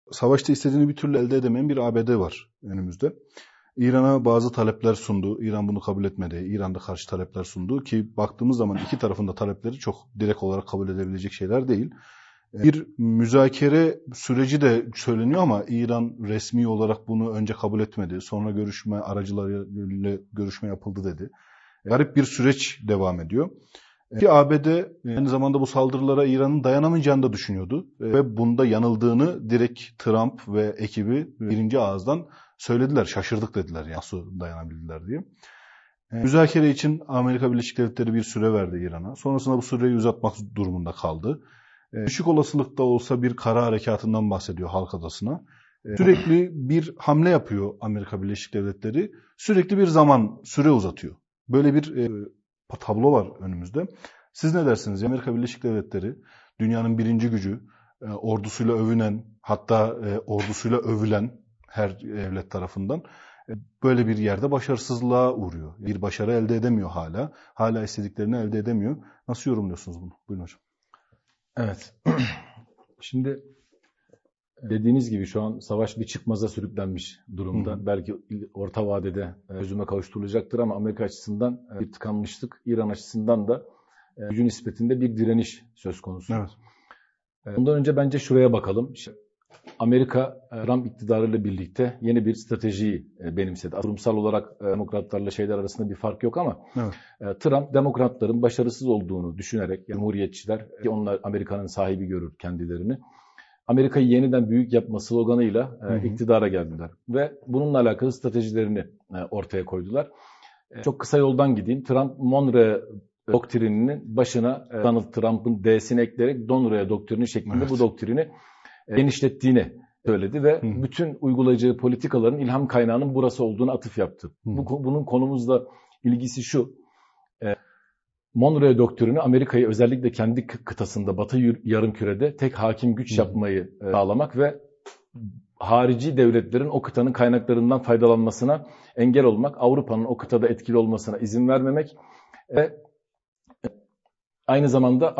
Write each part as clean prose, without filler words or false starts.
Savaşta istediğini bir türlü elde edemeyen bir ABD var önümüzde. İran'a bazı talepler sundu. İran bunu kabul etmedi. İran da karşı talepler sundu ki baktığımız zaman iki tarafın da talepleri çok direkt olarak kabul edebilecek şeyler değil. Bir müzakere süreci de söyleniyor ama İran resmi olarak bunu önce kabul etmedi. Sonra görüşme aracılarıyla görüşme yapıldı dedi. Garip bir süreç devam ediyor. Ki ABD aynı zamanda bu saldırılara İran'ın dayanamayacağını da düşünüyordu. Ve bunda yanıldığını direkt Trump ve ekibi birinci ağızdan söylediler. Şaşırdık dediler yani nasıl dayanabildiler diye. Müzakere için Amerika Birleşik Devletleri bir süre verdi İran'a. Sonrasında bu süreyi uzatmak durumunda kaldı. Düşük olasılıkta olsa bir kara harekatından bahsediyor halk adasına. Sürekli bir hamle yapıyor Amerika Birleşik Devletleri. Sürekli bir süre uzatıyor. Böyle bir tablo var önümüzde. Siz ne dersiniz? Amerika Birleşik Devletleri dünyanın birinci gücü, ordusuyla övünen, hatta ordusuyla övülen her devlet tarafından böyle bir yerde başarısızlığa uğruyor. Bir başarı elde edemiyor hala. Hala istediklerini elde edemiyor. Nasıl yorumluyorsunuz bunu? Buyurun hocam. Evet. Şimdi dediğiniz gibi şu an savaş bir çıkmaza sürüklenmiş durumda. Belki orta vadede çözüme kavuşturulacaktır ama Amerika açısından bir tıkanmışlık, İran açısından da gücü nispetinde bir direniş söz konusu. Evet. Bundan önce bence şuraya bakalım. Amerika Trump iktidarıyla birlikte yeni bir stratejiyi benimsedi. Kurumsal olarak demokratlarla şeyler arasında bir fark yok ama evet. Trump demokratların başarısız olduğunu düşünerek cumhuriyetçiler ki onlar Amerika'nın sahibi görür kendilerini. Amerika'yı yeniden büyük yapma sloganıyla iktidara geldiler ve bununla alakalı stratejilerini ortaya koydular. Çok kısa yoldan gideyim. Trump Monroe doktrininin başına Donald Trump'ın D'sini ekleyerek Monroe doktrini şeklinde evet. Bu doktrini genişlettiğini söyledi ve bütün uygulayacağı politikaların ilham kaynağının burası olduğunu atıf yaptı. Bunun konumuzla ilgisi şu. Monroe doktrini Amerika'yı özellikle kendi kıtasında Batı yarımkürede tek hakim güç yapmayı sağlamak ve harici devletlerin o kıtanın kaynaklarından faydalanmasına engel olmak, Avrupa'nın o kıtada etkili olmasına izin vermemek ve aynı zamanda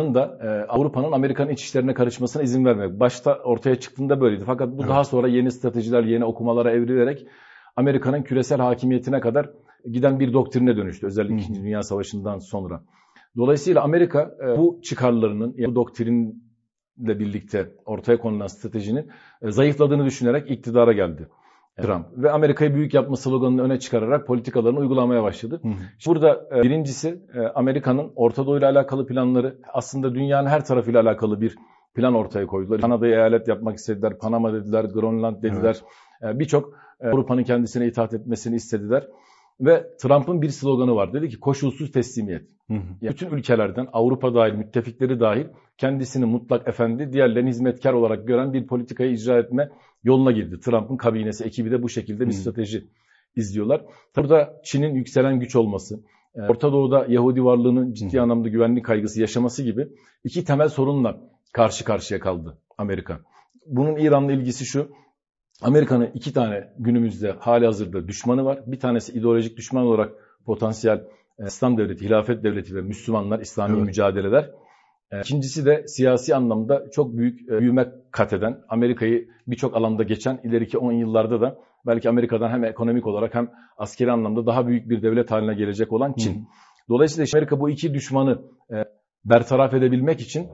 Amerika'nın iç işlerine karışmasına izin vermemek. Başta ortaya çıktığında böyleydi. Fakat bu evet. Daha sonra yeni stratejiler, yeni okumalara evrilerek Amerika'nın küresel hakimiyetine kadar giden bir doktrine dönüştü. Özellikle 2. Dünya Savaşı'ndan sonra. Dolayısıyla Amerika bu çıkarlarının, bu doktrinle birlikte ortaya konulan stratejinin zayıfladığını düşünerek iktidara geldi. Trump ve Amerika'yı büyük yapma sloganını öne çıkararak politikalarını uygulamaya başladı. Burada birincisi Amerika'nın Orta Doğu ile alakalı planları aslında dünyanın her tarafıyla alakalı bir plan ortaya koydular. Kanada'yı eyalet yapmak istediler, Panama dediler, Grönland dediler. Evet. Birçok Avrupa'nın kendisine itaat etmesini istediler. Ve Trump'ın bir sloganı var. Dedi ki koşulsuz teslimiyet. Yani bütün ülkelerden Avrupa dahil, müttefikleri dahil kendisini mutlak efendi, diğerlerini hizmetkar olarak gören bir politikayı icra etme yoluna girdi. Trump'ın kabinesi, ekibi de bu şekilde bir strateji izliyorlar. Burada Çin'in yükselen güç olması, Orta Doğu'da Yahudi varlığının ciddi anlamda güvenlik kaygısı yaşaması gibi iki temel sorunla karşı karşıya kaldı Amerika. Bunun İran'la ilgisi şu. Amerika'nın iki tane günümüzde halihazırda düşmanı var. Bir tanesi ideolojik düşman olarak potansiyel İslam devleti, hilafet devleti ve Müslümanlar, İslami mücadeleler. İkincisi de siyasi anlamda çok büyük büyüme kat eden, Amerika'yı birçok alanda geçen ileriki 10 yıllarda da belki Amerika'dan hem ekonomik olarak hem askeri anlamda daha büyük bir devlet haline gelecek olan Çin. Dolayısıyla Amerika bu iki düşmanı bertaraf edebilmek için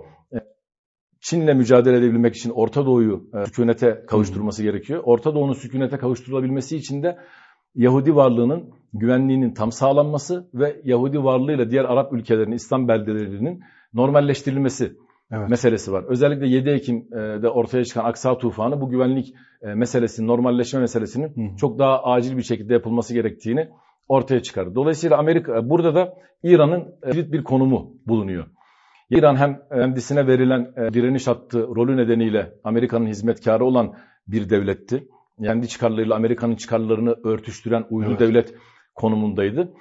Çin'le mücadele edebilmek için Orta Doğu'yu sükunete kavuşturması gerekiyor. Orta Doğu'nun sükunete kavuşturulabilmesi için de Yahudi varlığının güvenliğinin tam sağlanması ve Yahudi varlığıyla diğer Arap ülkelerinin, İslam beldelerinin normalleştirilmesi meselesi var. Özellikle 7 Ekim'de ortaya çıkan Aksa tufanı bu güvenlik meselesinin, normalleşme meselesinin çok daha acil bir şekilde yapılması gerektiğini ortaya çıkardı. Dolayısıyla Amerika burada da İran'ın kilit bir konumu bulunuyor. İran hem kendisine verilen direniş hattı rolü nedeniyle Amerika'nın hizmetkarı olan bir devletti. Kendi çıkarlarıyla Amerika'nın çıkarlarını örtüştüren uydu devlet konumundaydı.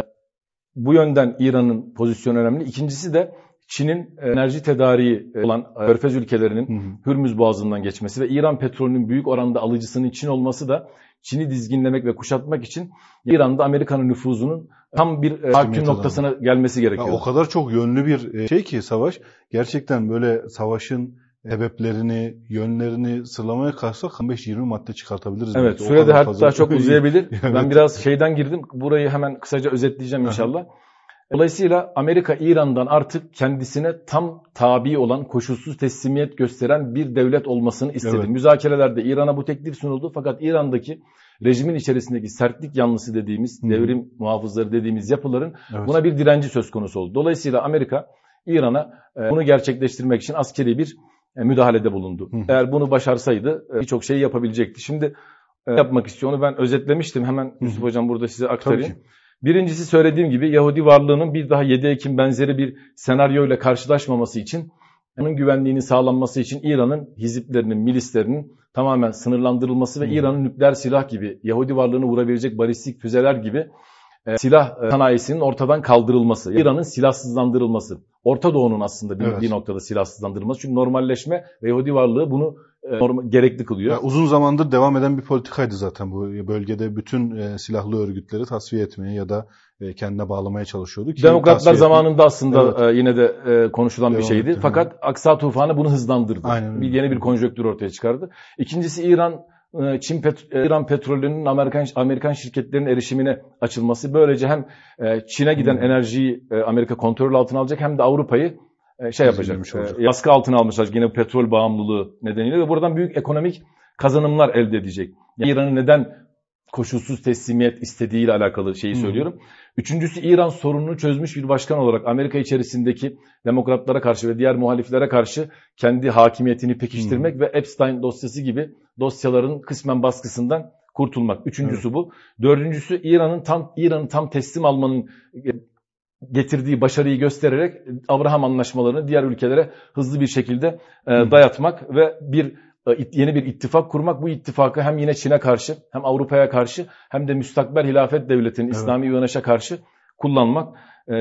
Bu yönden İran'ın pozisyonu önemli. İkincisi de Çin'in enerji tedariği olan Körfez ülkelerinin Hürmüz Boğazı'ndan geçmesi ve İran petrolünün büyük oranda alıcısının Çin olması da Çin'i dizginlemek ve kuşatmak için İran'da Amerika'nın nüfuzunun tam bir hakim noktasına gelmesi gerekiyor. O kadar çok yönlü bir şey ki savaş. Gerçekten böyle savaşın ebeplerini, yönlerini sıralamaya kalksak 15-20 madde çıkartabiliriz. Evet, belki. sürede hatta çok uzayabilir. Evet. Ben biraz şeyden girdim. Burayı hemen kısaca özetleyeceğim inşallah. Dolayısıyla Amerika İran'dan artık kendisine tam tabi olan, koşulsuz teslimiyet gösteren bir devlet olmasını istedi. Evet. Müzakerelerde İran'a bu teklif sunuldu. Fakat İran'daki rejimin içerisindeki sertlik yanlısı dediğimiz, devrim muhafızları dediğimiz yapıların buna bir direnci söz konusu oldu. Dolayısıyla Amerika İran'a bunu gerçekleştirmek için askeri bir müdahalede bulundu. Eğer bunu başarsaydı birçok şeyi yapabilecekti. Şimdi yapmak istiyor. Onu ben özetlemiştim. Hemen Yusuf Hocam burada size aktarayım. Birincisi söylediğim gibi Yahudi varlığının bir daha 7 Ekim benzeri bir senaryoyla karşılaşmaması için, onun güvenliğini sağlanması için İran'ın hiziplerinin, milislerinin tamamen sınırlandırılması ve İran'ın nükleer silah gibi, Yahudi varlığını vurabilecek balistik füzeler gibi silah sanayisinin ortadan kaldırılması, İran'ın silahsızlandırılması, Orta Doğu'nun aslında bir noktada silahsızlandırılması. Çünkü normalleşme ve Yahudi varlığı bunu gerekli kılıyor. Ya uzun zamandır devam eden bir politikaydı zaten bu bölgede bütün silahlı örgütleri tasfiye etmeye ya da kendine bağlamaya çalışıyordu. Demokratlar zamanında aslında yine de konuşulan devam bir şeydi. etti. Fakat Aksa tufanı bunu hızlandırdı. Aynen. Yeni bir konjonktür ortaya çıkardı. İkincisi İran petrolünün Amerikan şirketlerinin erişimine açılması. Böylece hem Çin'e giden enerjiyi Amerika kontrol altına alacak hem de Avrupa'yı yapacak. Baskı altına almışlar yine petrol bağımlılığı nedeniyle ve buradan büyük ekonomik kazanımlar elde edecek. Yani İran'ın neden koşulsuz teslimiyet istediğiyle alakalı şeyi söylüyorum. Üçüncüsü İran sorununu çözmüş bir başkan olarak Amerika içerisindeki demokratlara karşı ve diğer muhaliflere karşı kendi hakimiyetini pekiştirmek ve Epstein dosyası gibi dosyaların kısmen baskısından kurtulmak. Üçüncüsü bu. Dördüncüsü İran'ın tam teslim almanın getirdiği başarıyı göstererek Abraham anlaşmalarını diğer ülkelere hızlı bir şekilde dayatmak ve yeni bir ittifak kurmak. Bu ittifakı hem yine Çin'e karşı hem Avrupa'ya karşı hem de müstakbel hilafet devletinin İslami uyanışa karşı kullanmak.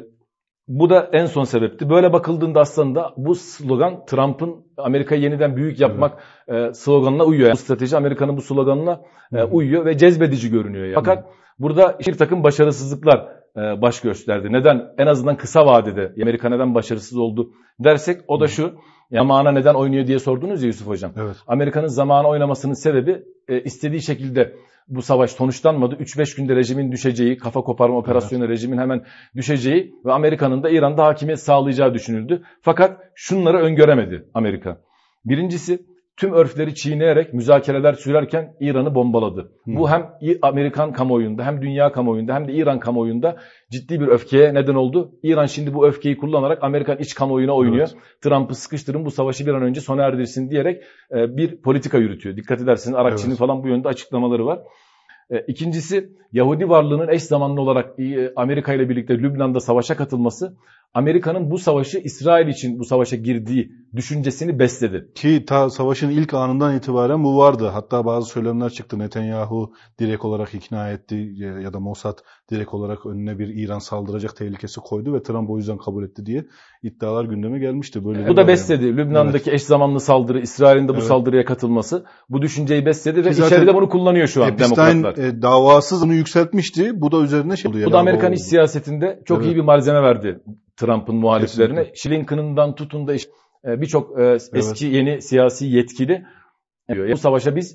Bu da en son sebepti. Böyle bakıldığında aslında bu slogan Trump'ın Amerika'yı yeniden büyük yapmak sloganına uyuyor. Yani bu strateji Amerika'nın bu sloganına uyuyor ve cezbedici görünüyor. Yani. Fakat burada bir takım başarısızlıklar baş gösterdi. Neden? En azından kısa vadede Amerika neden başarısız oldu dersek o da şu. Zamana neden oynuyor diye sordunuz ya Yusuf Hocam. Evet. Amerika'nın zamana oynamasının sebebi istediği şekilde bu savaş sonuçlanmadı. 3-5 günde rejimin düşeceği, kafa koparma operasyonu rejimin hemen düşeceği ve Amerika'nın da İran'da hakimiyet sağlayacağı düşünüldü. Fakat şunları öngöremedi Amerika. Birincisi tüm örfleri çiğneyerek müzakereler sürerken İran'ı bombaladı. Bu hem Amerikan kamuoyunda hem dünya kamuoyunda hem de İran kamuoyunda ciddi bir öfkeye neden oldu. İran şimdi bu öfkeyi kullanarak Amerikan iç kamuoyuna oynuyor. Evet. Trump'ı sıkıştırın bu savaşı bir an önce sona erdirsin diyerek bir politika yürütüyor. Dikkat ederseniz Arakçı'nın falan bu yönde açıklamaları var. İkincisi Yahudi varlığının eş zamanlı olarak Amerika ile birlikte Lübnan'da savaşa katılması Amerika'nın bu savaşı İsrail için bu savaşa girdiği düşüncesini besledi. Ki ta savaşın ilk anından itibaren bu vardı. Hatta bazı söylemler çıktı. Netanyahu direkt olarak ikna etti ya da Mossad direkt olarak önüne bir İran saldıracak tehlikesi koydu ve Trump o yüzden kabul etti diye iddialar gündeme gelmişti. Böyle bu da besledi. Yani. Lübnan'daki eş zamanlı saldırı, İsrail'in de bu saldırıya katılması bu düşünceyi besledi ve içeride bunu kullanıyor şu an demokratlar. Davasız bunu yükseltmişti. Bu da üzerine oldu. Bu da Amerikan iç siyasetinde çok iyi bir malzeme verdi Trump'ın muhaliflerine. Lincoln'dan tutun da birçok eski yeni siyasi yetkili bu savaşa biz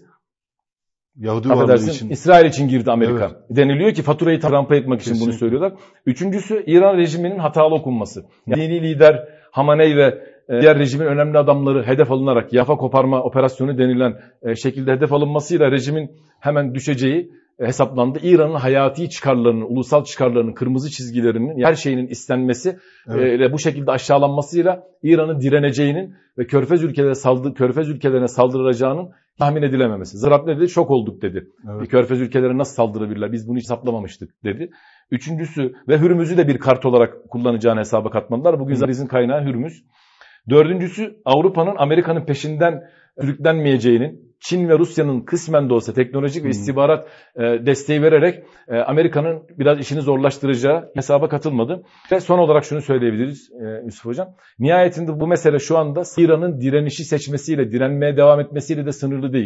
Yahudi varlığı için. İsrail için girdi Amerika. Deniliyor ki faturayı Trump'a etmek için bunu söylüyorlar. Üçüncüsü İran rejiminin hatalı okunması. Yani dini lider Hamaney ve diğer rejimin önemli adamları hedef alınarak yafa koparma operasyonu denilen şekilde hedef alınmasıyla rejimin hemen düşeceği hesaplandı. İran'ın hayati çıkarlarının, ulusal çıkarlarının, kırmızı çizgilerinin, her şeyinin istenmesi ve bu şekilde aşağılanmasıyla İran'ın direneceğinin ve Körfez ülkelerine saldıracağının tahmin edilememesi. Zarap ne dedi? Şok olduk dedi. Evet. Körfez ülkelerine nasıl saldırabilirler? Biz bunu hiç hesaplamamıştık dedi. Üçüncüsü ve Hürmüz'ü de bir kart olarak kullanacağını hesaba katmadılar. Bugün Zariz'in kaynağı Hürmüz. Dördüncüsü Avrupa'nın Amerika'nın peşinden sürüklenmeyeceğinin, Çin ve Rusya'nın kısmen de olsa teknolojik ve istihbarat desteği vererek Amerika'nın biraz işini zorlaştıracağı hesaba katılmadı. Ve son olarak şunu söyleyebiliriz Yusuf Hocam. Nihayetinde bu mesele şu anda İran'ın direnişi seçmesiyle, direnmeye devam etmesiyle de sınırlı değil.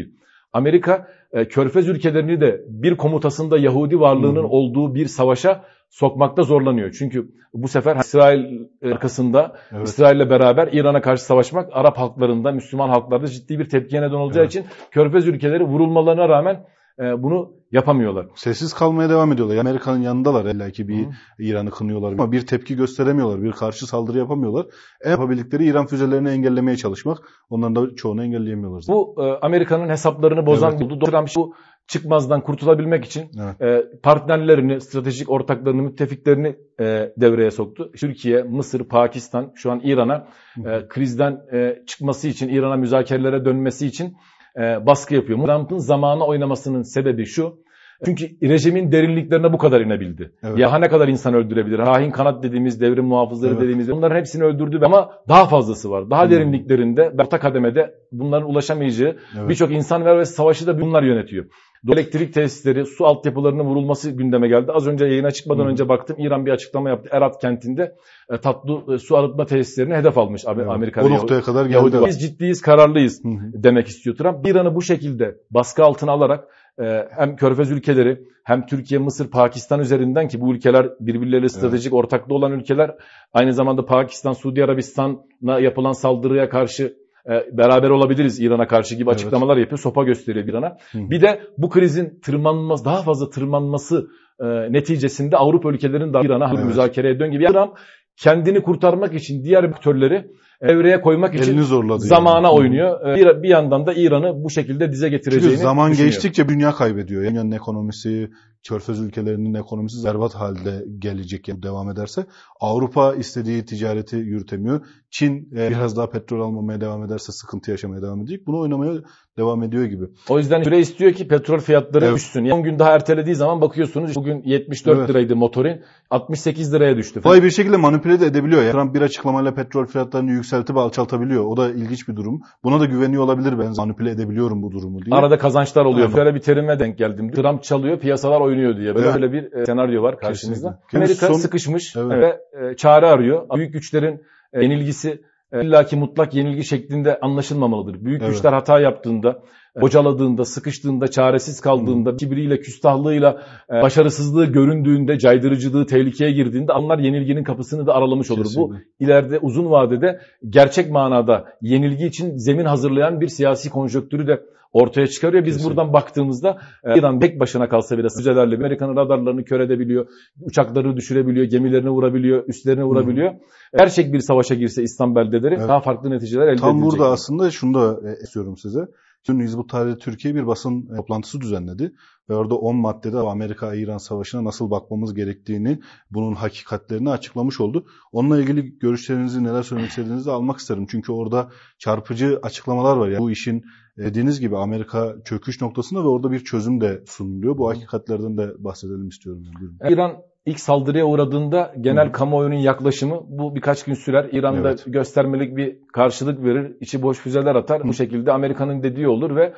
Amerika Körfez ülkelerini de bir komutasında Yahudi varlığının olduğu bir savaşa sokmakta zorlanıyor. Çünkü bu sefer İsrail arkasında, İsrail'le beraber İran'a karşı savaşmak Arap halklarında, Müslüman halklarda ciddi bir tepkiye neden olacağı için Körfez ülkeleri vurulmalarına rağmen bunu yapamıyorlar. Sessiz kalmaya devam ediyorlar. Amerika'nın yanındalar, illaki bir İran'ı kınıyorlar ama bir tepki gösteremiyorlar, bir karşı saldırı yapamıyorlar. Yapabildikleri İran füzelerini engellemeye çalışmak. Onların da çoğunu engelleyemiyorlar. Bu Amerika'nın hesaplarını bozan oldu. Trump bu çıkmazdan kurtulabilmek için partnerlerini, stratejik ortaklarını, müttefiklerini devreye soktu. Türkiye, Mısır, Pakistan şu an İran'a krizden çıkması için, İran'a müzakerelere dönmesi için baskı yapıyor. Trump'ın zamana oynamasının sebebi şu. Çünkü rejimin derinliklerine bu kadar inebildi. Ya ne kadar insan öldürebilir? Hain kanat dediğimiz, devrim muhafızları dediğimiz, bunların hepsini öldürdü ama daha fazlası var. Daha derinliklerinde, orta kademede bunların ulaşamayacağı birçok insan var ve savaşı da bunlar yönetiyor. Elektrik tesisleri, su altyapılarının vurulması gündeme geldi. Az önce yayına çıkmadan önce baktım. İran bir açıklama yaptı. Erat kentinde tatlı su arıtma tesislerini hedef almış Amerika'da. O noktaya kadar geldi. Biz ciddiyiz, kararlıyız demek istiyor Trump. İran'ı bu şekilde baskı altına alarak hem Körfez ülkeleri hem Türkiye, Mısır, Pakistan üzerinden, ki bu ülkeler birbirleriyle stratejik ortaklığı olan ülkeler, aynı zamanda Pakistan, Suudi Arabistan'a yapılan saldırıya karşı beraber olabiliriz İran'a karşı gibi açıklamalar yapıyor. Sopa gösteriyor İran'a. Bir de bu krizin tırmanması, daha fazla tırmanması neticesinde Avrupa ülkelerinin de İran'a müzakereye dön gibi. İran kendini kurtarmak için diğer aktörleri evreye koymak için zamana oynuyor. Bir yandan da İran'ı bu şekilde dize getireceğini Çünkü zaman düşünüyor. geçtikçe dünya kaybediyor. Dünyanın ekonomisi, Körfez ülkelerinin ekonomisi berbat halde gelecek, yani devam ederse. Avrupa istediği ticareti yürütemiyor. Çin biraz daha petrol almamaya devam ederse sıkıntı yaşamaya devam edecek. Bunu oynamaya devam ediyor gibi. O yüzden süre istiyor ki petrol fiyatları düşsün. 10 gün daha ertelediği zaman bakıyorsunuz bugün 74 liraydı motorin, 68 liraya düştü. Kolay bir şekilde manipüle de edebiliyor. Yani Trump bir açıklamayla petrol fiyatlarını yükseltip alçaltabiliyor. O da ilginç bir durum. Buna da güveniyor olabilir, ben manipüle edebiliyorum bu durumu diye. Arada kazançlar oluyor. Böyle bir terime denk geldim. Trump çalıyor, piyasalar oynuyor diye. Böyle bir senaryo var karşımızda. Amerika sıkışmış ve çare arıyor. Büyük güçlerin yenilgisi illaki mutlak yenilgi şeklinde anlaşılmamalıdır. Büyük güçler hata yaptığında, bocaladığında, sıkıştığında, çaresiz kaldığında, kibriyle, küstahlığıyla, başarısızlığı göründüğünde, caydırıcılığı tehlikeye girdiğinde onlar yenilginin kapısını da aralamış olur. Bu ileride uzun vadede gerçek manada yenilgi için zemin hazırlayan bir siyasi konjonktürü de ortaya çıkarıyor. Biz buradan baktığımızda İran tek başına kalsa bile füzelerle Amerika'nın radarlarını kör edebiliyor, uçakları düşürebiliyor, gemilerini vurabiliyor, üslerine vurabiliyor. Gerçek bir savaşa girse İslam beldeleri daha farklı neticeler elde edilecek. Tam burada aslında şunu da istiyorum size. Dün Hizbut Tahrir Türkiye bir basın toplantısı düzenledi ve orada 10 maddede Amerika-İran savaşına nasıl bakmamız gerektiğini, bunun hakikatlerini açıklamış oldu. Onunla ilgili görüşlerinizi, neler söylemek istediğinizi de almak isterim. Çünkü orada çarpıcı açıklamalar var. Yani bu işin dediğiniz gibi Amerika çöküş noktasında ve orada bir çözüm de sunuluyor. Bu hakikatlerden de bahsedelim istiyorum. Yani. İran ilk saldırıya uğradığında genel kamuoyunun yaklaşımı bu birkaç gün sürer. İran'da göstermelik bir karşılık verir, içi boş füzeler atar. Bu şekilde Amerika'nın dediği olur ve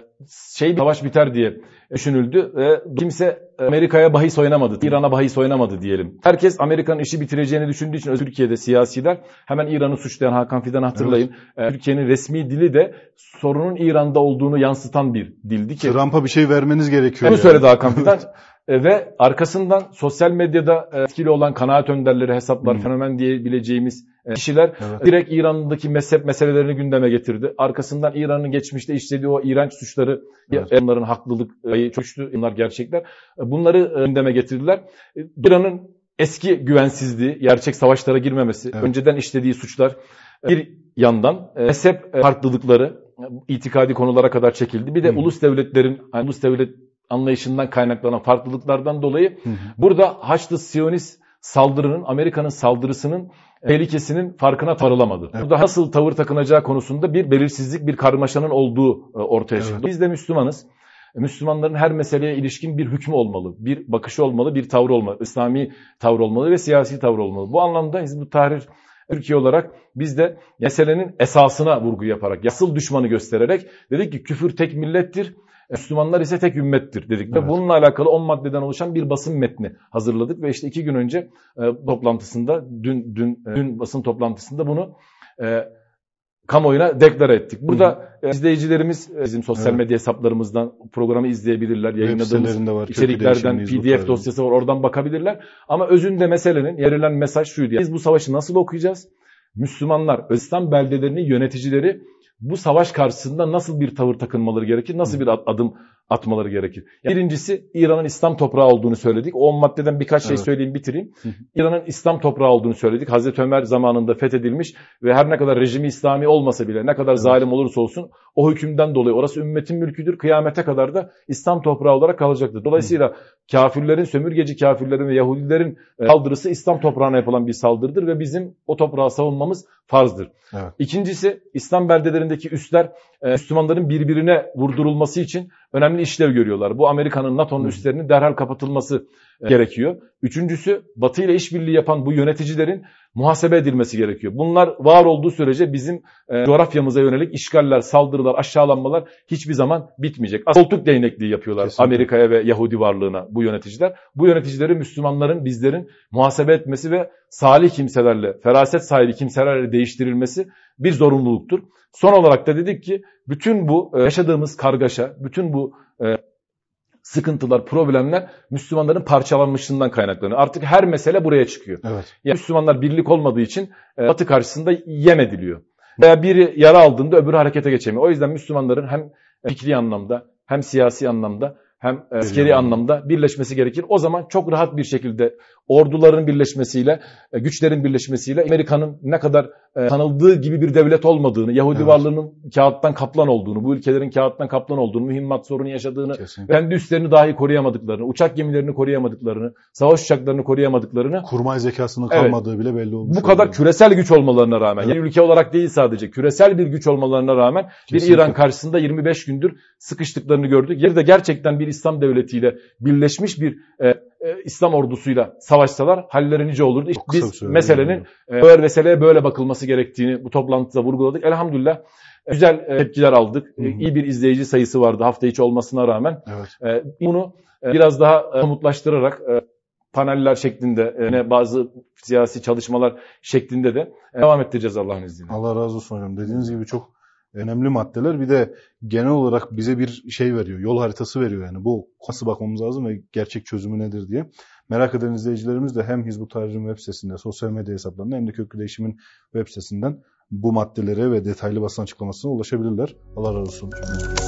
savaş biter diye düşünüldü. Kimse Amerika'ya bahis oynamadı, İran'a bahis oynamadı diyelim. Herkes Amerika'nın işi bitireceğini düşündüğü için Türkiye'de siyasiler hemen İran'ı suçlayan Hakan Fidan'ı hatırlayın. Türkiye'nin resmi dili de sorunun İran'da olduğunu yansıtan bir dildi ki. Trump'a bir şey vermeniz gerekiyor. Bunu söyledi Hakan Fidan. Ve arkasından sosyal medyada etkili olan kanaat önderleri, hesaplar, fenomen diyebileceğimiz kişiler direkt İran'daki mezhep meselelerini gündeme getirdi. Arkasından İran'ın geçmişte işlediği o iğrenç suçları, onların haklılık çöküştü, bunlar gerçekler. Bunları gündeme getirdiler. İran'ın eski güvensizliği, gerçek savaşlara girmemesi, önceden işlediği suçlar bir yandan mezhep farklılıkları itikadi konulara kadar çekildi. Bir de ulus devletlerin, ulus devlet anlayışından kaynaklanan farklılıklardan dolayı burada Haçlı Siyonist saldırının, Amerika'nın saldırısının tehlikesinin farkına varılamadı. Burada nasıl tavır takınacağı konusunda bir belirsizlik, bir karmaşanın olduğu ortaya çıktı. Biz de Müslümanız. Müslümanların her meseleye ilişkin bir hükmü olmalı, bir bakışı olmalı, bir tavrı olmalı, İslami tavrı olmalı ve siyasi tavrı olmalı. Bu anlamda Hizbut Tahrir Türkiye olarak biz de meselenin esasına vurgu yaparak, asıl düşmanı göstererek dedik ki küfür tek millettir, Müslümanlar ise tek ümmettir dedik. Ve bununla alakalı 10 maddeden oluşan bir basın metni hazırladık ve işte 2 gün önce toplantısında, dün basın toplantısında bunu kamuoyuna deklare ettik. Burada izleyicilerimiz bizim sosyal medya hesaplarımızdan programı izleyebilirler. Yayınladığımız içeriklerden PDF dosyası var, oradan bakabilirler. Ama özünde meselenin verilen mesaj şuydu. Biz bu savaşı nasıl okuyacağız? Müslümanlar, İslam beldelerinin yöneticileri bu savaş karşısında nasıl bir tavır takınmaları gerekir, nasıl bir adım atmaları gerekir? Yani birincisi İran'ın İslam toprağı olduğunu söyledik. O 10 maddeden birkaç şey söyleyeyim, bitireyim. İran'ın İslam toprağı olduğunu söyledik. Hazreti Ömer zamanında fethedilmiş ve her ne kadar rejimi İslami olmasa bile, ne kadar zalim olursa olsun o hükümden dolayı orası ümmetin mülküdür. Kıyamete kadar da İslam toprağı olarak kalacaktır. Dolayısıyla kafirlerin, sömürgeci kafirlerin ve Yahudilerin saldırısı İslam toprağına yapılan bir saldırıdır ve bizim o toprağı savunmamız farzdır. Evet. İkincisi, İslam beldelerindeki üsler Müslümanların birbirine vurdurulması için önemli işlev görüyorlar. Bu Amerika'nın, NATO'nun üslerinin derhal kapatılması gerekiyor. Üçüncüsü, Batı ile işbirliği yapan bu yöneticilerin muhasebe edilmesi gerekiyor. Bunlar var olduğu sürece bizim coğrafyamıza yönelik işgaller, saldırılar, aşağılanmalar hiçbir zaman bitmeyecek. Koltuk değnekliği yapıyorlar kesinlikle Amerika'ya ve Yahudi varlığına bu yöneticiler. Bu yöneticileri Müslümanların, bizlerin muhasebe etmesi ve salih kimselerle, feraset sahibi kimselerle değiştirilmesi bir zorunluluktur. Son olarak da dedik ki bütün bu yaşadığımız kargaşa, bütün bu sıkıntılar, problemler Müslümanların parçalanmışlığından kaynaklanıyor. Artık her mesele buraya çıkıyor. Evet. Yani Müslümanlar birlik olmadığı için Batı karşısında yem ediliyor. Veya biri yara aldığında öbürü harekete geçemiyor. O yüzden Müslümanların hem fikri anlamda, hem siyasi anlamda, hem askeri anlamda birleşmesi gerekir. O zaman çok rahat bir şekilde orduların birleşmesiyle, güçlerin birleşmesiyle Amerika'nın ne kadar tanıldığı gibi bir devlet olmadığını, Yahudi varlığının kağıttan kaplan olduğunu, bu ülkelerin kağıttan kaplan olduğunu, mühimmat sorunu yaşadığını, kendi üslerini dahi koruyamadıklarını, uçak gemilerini koruyamadıklarını, savaş uçaklarını koruyamadıklarını, kurmay zekasının kalmadığı bile belli olmuş. Bu kadar küresel güç olmalarına rağmen, yani ülke olarak değil sadece küresel bir güç olmalarına rağmen bir İran karşısında 25 gündür sıkıştıklarını gördük. Yeri de gerçekten bir İslam devletiyle birleşmiş bir İslam ordusuyla savaşsalar halleri nice olurdu. İşte biz meselenin böyle meseleye böyle bakılması gerektiğini bu toplantıda vurguladık. Elhamdülillah güzel tepkiler aldık. İyi bir izleyici sayısı vardı hafta içi olmasına rağmen. Evet. Bunu biraz daha somutlaştırarak paneller şeklinde, bazı siyasi çalışmalar şeklinde de devam ettireceğiz Allah'ın izniyle. Allah razı olsun hocam. Dediğiniz gibi çok önemli maddeler. Bir de genel olarak bize bir şey veriyor. Yol haritası veriyor yani. Bu nasıl bakmamız lazım ve gerçek çözümü nedir diye. Merak eden izleyicilerimiz de hem Hizbut Tahrir'in web sitesinde, sosyal medya hesaplarında hem de Köklü Değişim'in web sitesinden bu maddelere ve detaylı basın açıklamasına ulaşabilirler. Allah razı olsun.